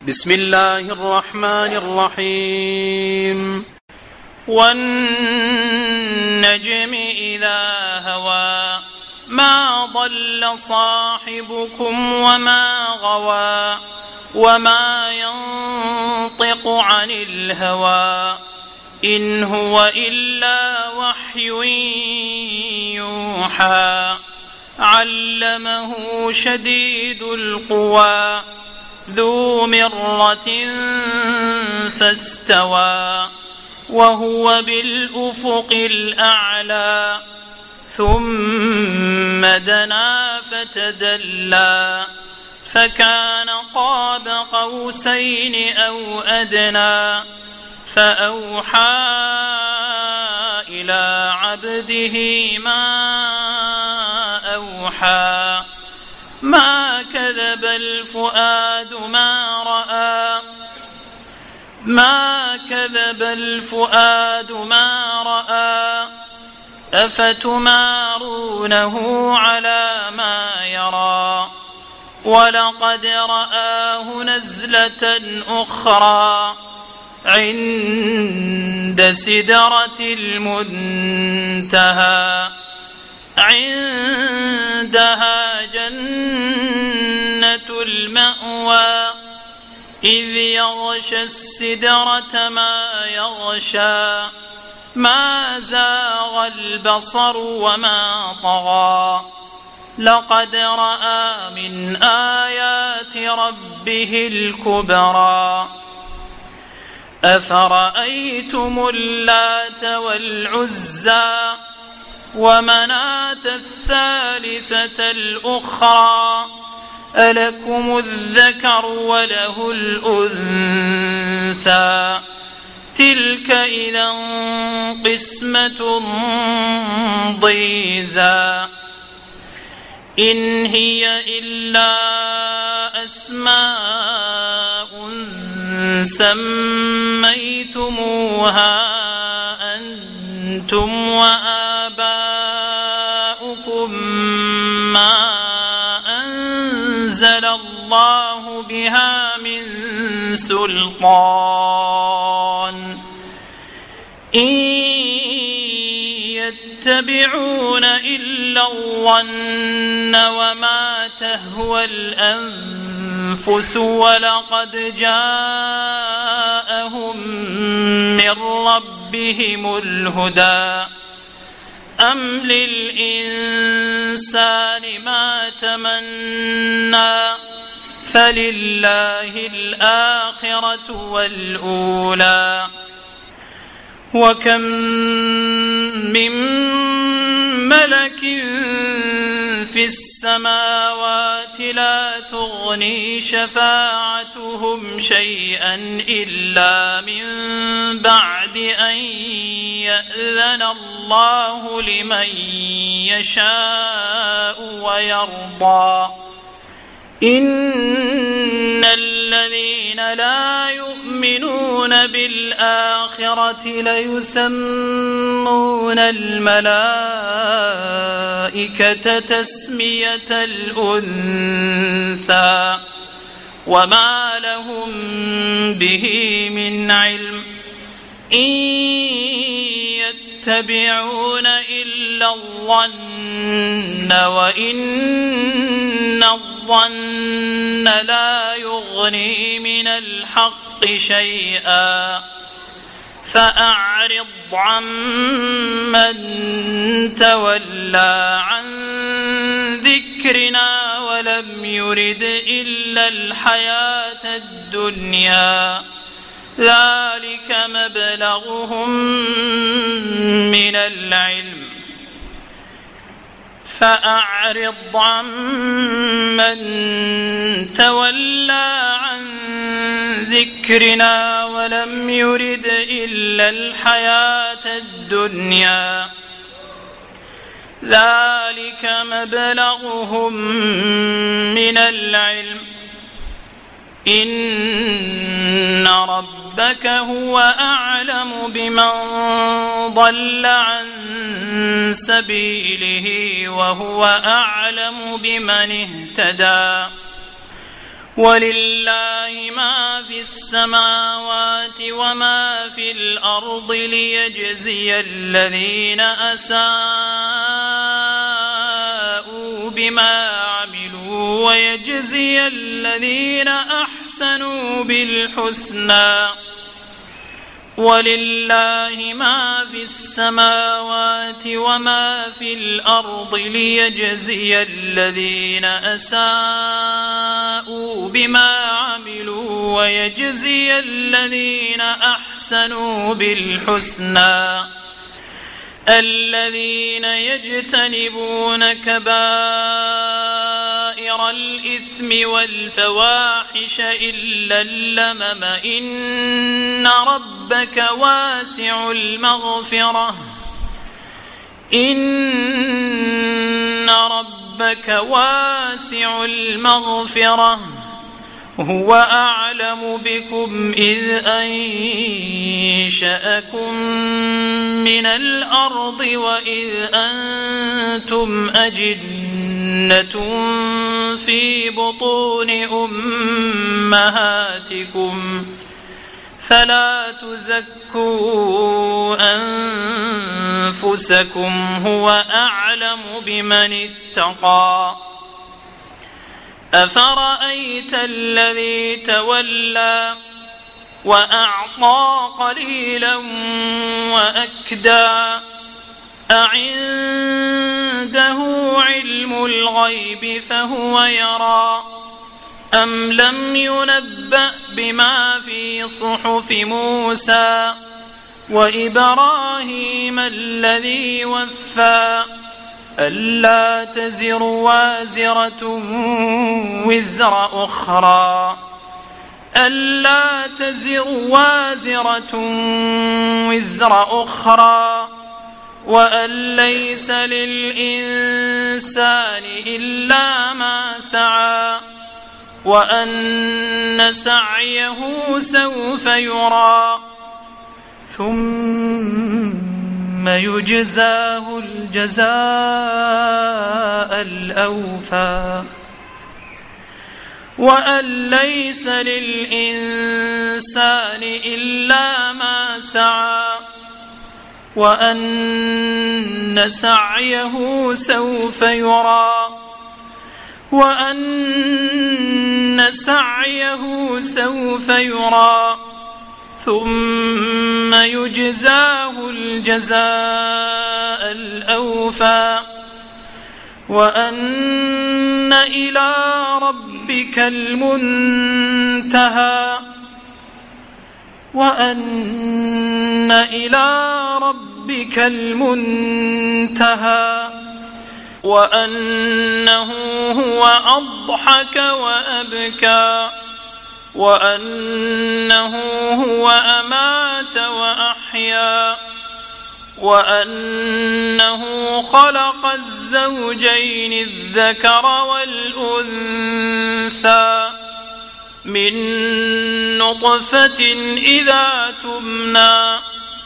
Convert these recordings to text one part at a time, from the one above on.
بسم الله الرحمن الرحيم. والنجم إذا هوى ما ضل صاحبكم وما غوى وما ينطق عن الهوى إن هو إلا وحي يوحى علمه شديد القوى ذو مرة فاستوى وهو بالأفق الأعلى ثم دنا فتدلى فكان قاب قوسين أو أدنى فأوحى إلى عبده ما أوحى ما كذب الفؤاد ما رأى ما رأى أفتمارونه على ما يرى ولقد رآه نزلة أخرى عند سدرة المنتهى عندها جنة المأوى إذ يغشى السدرة ما يغشى ما زاغ البصر وما طغى لقد رأى من آيات ربه الكبرى أفرأيتم اللات والعزى ومناة الثالثة الأخرى ألكم الذكر وله الأنثى تلك إذا قسمة ضيزى إن هي إلا أسماء سميتموها أنتم وآباؤكم ما أنزل الله بها من سلطان إن يتبعون إلا الظن وما تهوى الأنفس ولقد جاءهم من ربهم الهدى أم للإنسان ما تمنى فلله الآخرة والأولى وكم من ملك في السماوات لا تغني شفاعتهم شيئا إلا من بعد أن يأذن الله لمن يشاء ويرضى إن الذين لا يؤمنون بالآخرة ليسمون الملائكة تسمية الأنثى وما لهم به من علم إن يتبعون إلا الظن وإن الظن لا يغني من الحق شيئا فأعرض عمن تولى عن ذكرنا ولم يرد إلا الحياة الدنيا ذلك مبلغهم من العلم فأعرض عمن تولى عن ذكرنا ولم يرد إلا الحياة الدنيا ذلك مبلغهم من العلم إن ربك هو أعلم بمن ضل عن سبيله وهو أعلم بمن اهتدى ولله ما في السماوات وما في الأرض ليجزي الذين أساءوا بما عملوا ويجزي الذين أحسنوا بالحسنى. ولله ما في السماوات وما في الأرض ليجزي الذين أساءوا بما عملوا ويجزي الذين أحسنوا بالحسنى. الذين يجتنبون كبائر الإثم والفواحش إلا اللمم إن ربك واسع المغفرة إن ربك واسع المغفرة هو أعلم بكم إذ أنشأكم من الأرض وإذ أنتم أجنة في بطون أمهاتكم فلا تزكوا أنفسكم هو أعلم بمن اتقى. أفرأيت الذي تولى وأعطى قليلا وأكدى أعنده علم الغيب فهو يرى أم لم ينبأ بما في صحف موسى وإبراهيم الذي وفى ألا تزر وازرة وزر أخرى ألا تزر وازرة وزر أخرى وأن ليس للإنسان إلا ما سعى وأن سعيه سوف يرى ثم يجزاه الجزاء الأوفى وأن ليس للإنسان إلا ما سعى وأن سعيه سوف يرى وأن سعيه سوف يرى ثم يجزاه الجزاء الأوفى وأن إلى ربك المنتهى وأن إلى ربك المنتهى وأنه هو أضحك وأبكى وأنه هو أمات وأحيا وأنه خلق الزوجين الذكر والأنثى من نطفة إذا تمنى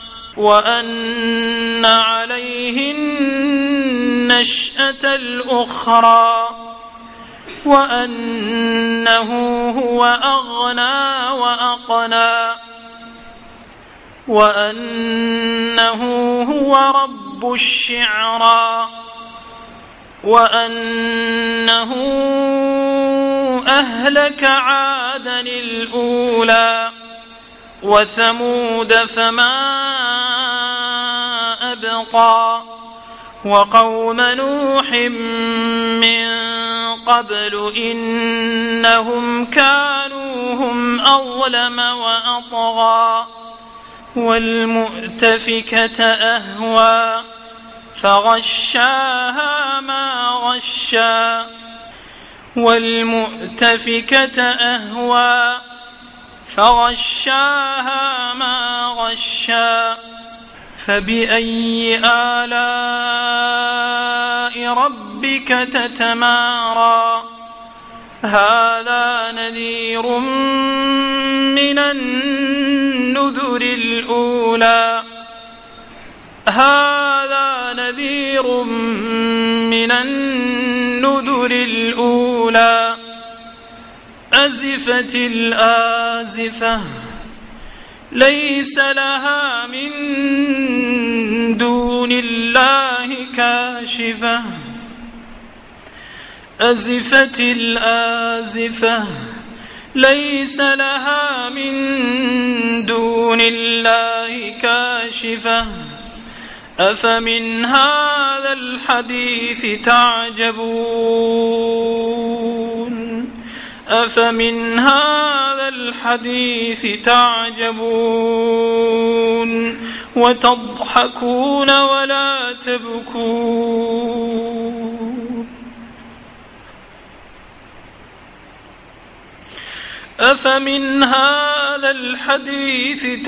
وأن عليه النشأة الأخرى وأنه هو أغنى وأقنى وأنه هو رب الشعرى وأنه أهلك عادا الأولى وثمود فما أبقى وقوم نوح من قبل إنهم كانوا هم أظلم وأطغى والمؤتفكة أهوى فغشاها ما غشى والمؤتفكة أهوى فغشاها ما غشى فبأي آلاء ربك تتمارى هذا نذير من النذر الأولى هذا نذير من النذر الأولى أزفت الآزفة ليس لها من دون الله كاشفة أزفت الآزفة ليس لها من دون الله كاشفة أفمن هذا الحديث تعجبون أفمن هذا الحديث تعجبون وتضحكون ولا تبكون أفمن هذا الحديث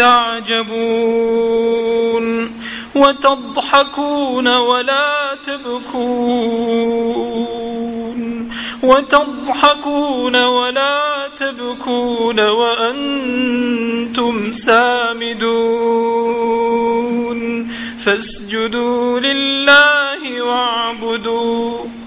تعجبون وتضحكون ولا تبكون وأنتم سامدون فاسجدوا لله واعبدوا